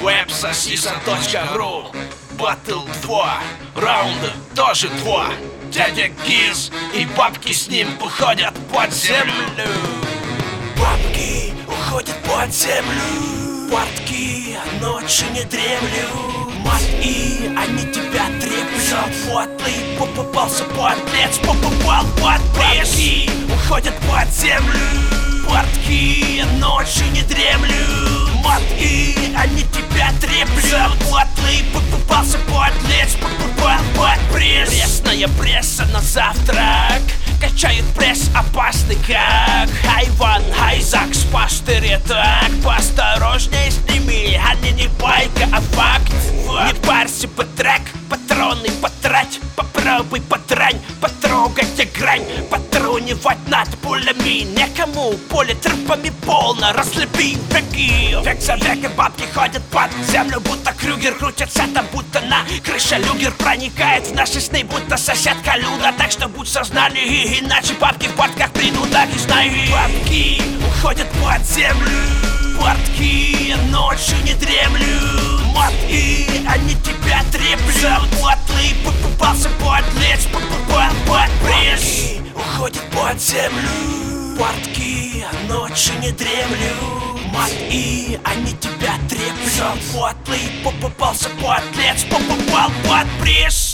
websosisa.ru. Батл 2, раунды тоже 2. Дядя Гиз и бабки с ним уходят под землю. Бабки уходят под землю. Портки ночью не дремлю. Мать, и они тебя треплют. Подлый попался подлец, попал под пресс. Бабки уходят под землю. Портки ночью не дремлю. Мать, и они тебя треплют. Подлый попался подлец, попал под пресс. Пресная пресса на завтрак. Качает пресс опасный как хайван, хайзак с пастыря. Так, поосторожней с ними, они не байка, а факт. Не парься, потрак, патроны потрать. Попробуй потрань, потрогать грань. Потрунивать над пулями некому. Поле трупами полно, разлепи веки. Век за веком бабки ходят под землю, будто Крюгер. Крутятся там, будто на крыше люгер. Проникает в наши сны, будто соседка Люда. Так что будь в сознании, иначе бабки в портках придут, так и знай. Бабки уходят под землю. Портки ночью не дремлю. Мат, и они тебя треплют. Подлый попался подлец, попал под пресс. Уходят под землю. Портки ночью не дремлю. Мат, и они тебя треплют. Подлый попался подлец, попал под пресс.